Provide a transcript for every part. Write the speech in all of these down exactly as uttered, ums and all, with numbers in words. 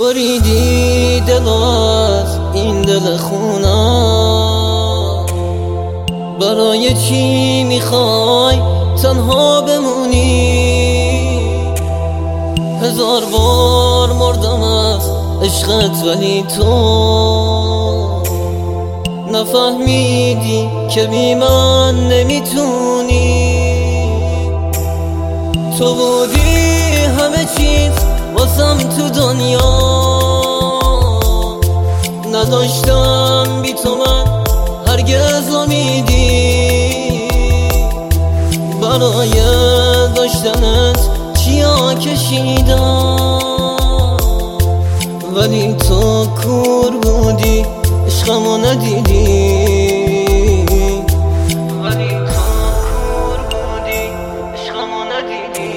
بریدی دل از این دل خونم، برای چی میخوای تنها بمونی؟ هزار بار مردم از عشقت ولی تو نفهمیدی که بی من نمیتونی. تو بودی همه چیز واسم تو دنیا، نداشتم بی تو من هرگز امیدی. برای داشتنت چیا کشیدم، ولی تو کور بودی عشقمو ندیدی. ولی تو کور بودی عشقمو ندیدی.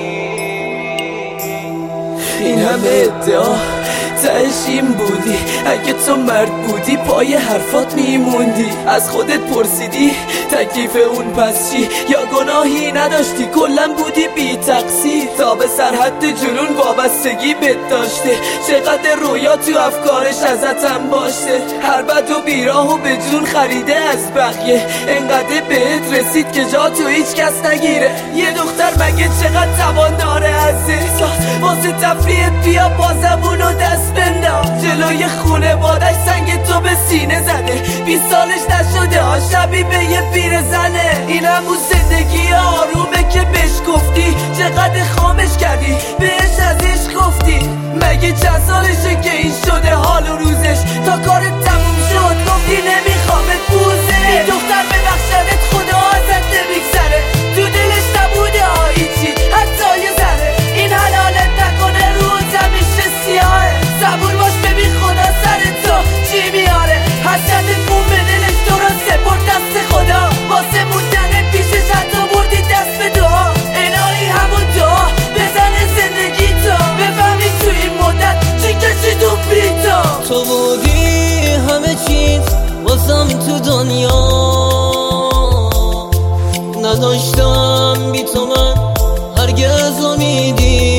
این همه ادعا تهش این بودی، اگه تو مرد بودی پای حرفات میموندی. از خودت پرسیدی تکلیف اون پس چی؟ یا گناهی نداشتی کلن بودی بی تقصیر؟ تا به سرحد جنون وابستگی بهت داشته، چقدر رویا تو افکارش ازتم باشه. هر بد و بیراه و به جون خریده از بقیه، انقدر بهت رسید که جا تو هیچ کس نگیره. یه دختر مگه چقدر توان داره از احساس واسه تفریحت بیا بازمونو دست بنداز. جلوی خونه بادش سنگ تو به سینه زده، بیست سالش نشده ها شبیه به یه پیر زنه. این همون زندگی آرومه که بهش گفتی، چقدر خامش کردی بهش از عشق گفتی. مگه چند سالشه که این شده حال و روزش؟ تا کارت تموم شد گفتی نمیخوامت بوزه. این دختر ببخشدت خدا ازت نمیگذره، تو دلش نبوده هیچی حتی یه ذره. این حلالت نکنه روز همیشه سیاهه، صبور باش ببین خدا سر تو چی میاره. حسرتت بون به دلش تو را سپرد دست خدا، واسه موندن پیشش حتی بردی دست به دعا. الهی همون دعا بزنه زندگی تو، بفهمی تو این مدت چی کشیدون بی تو. تو بودی همه چیز واسم تو دنیا، نداشتم بی تو من هرگز امیدی.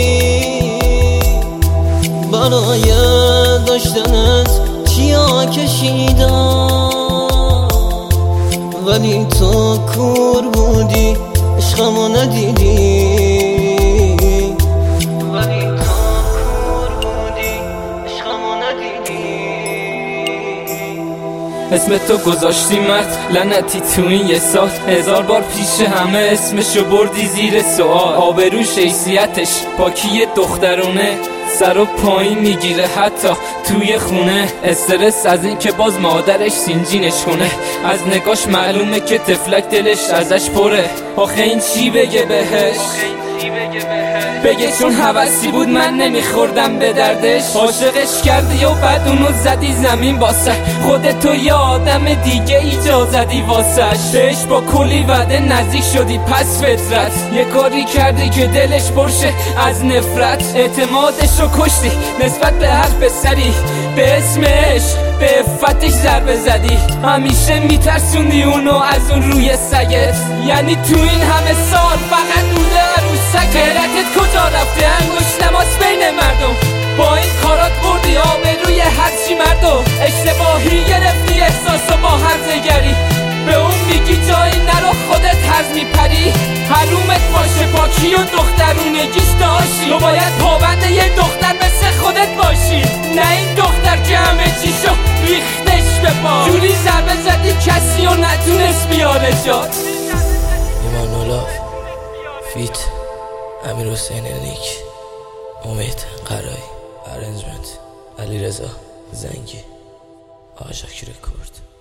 برای داشتنت چیا کشیدم، ولی تو کور بودی عشقمو ندیدی. ولی تو کور بودی عشقمو ندیدی. اسم تو گذاشتی مرد لعنتی تو این یه سال، هزار بار پیش همه اسمشو بردی زیر سوال. آبروش حیثیتش پاکی دخترونه، سر و پایین میگیره حتی توی خونه. استرس از این که باز مادرش سینجینش کنه، از نگاش معلومه که تفلک دلش ازش پره. آخه این چی بگه بهش؟ بگه چون حوثی بود من نمیخوردم به دردش. عاشقش کردی و بعد اونو زدی زمین واسه خودتو، یه آدم دیگه ایجا زدی واسش. بهش با کلی وعده نزدیک شدی پس فطرت، یه کاری کردی که دلش پرشه از نفرت. اعتمادشو کشتی نسبت به هر پسری، به اسم عشق به عفتش ضربه زدی. همیشه میترسوندی اونو از اون روی سگت، یعنی تو این همه سال فقط مونده عروسک. غیرتت کجا رفته؟ انگشت نماس بین مردم، با این کارات بردی آبروی هرچی مردم. اشتباهی گرفتی احساسو با هرزگری، به اون میگی جایی نرو خودت هرز میپری. حرومت باشه پاکی و دخترونگیش داشتی، تو باید پابنده یه دختر مثل خودت باشی، نه این دختر که همه چیشو ریختش به پا. جوری ضربه زدی کسی و نتونست بیاره جات. ایمانولاف فیت امیر حسین نیک، امید قرایی، ارنجمنت علی رضا زنگی، آقا شاکر کرد.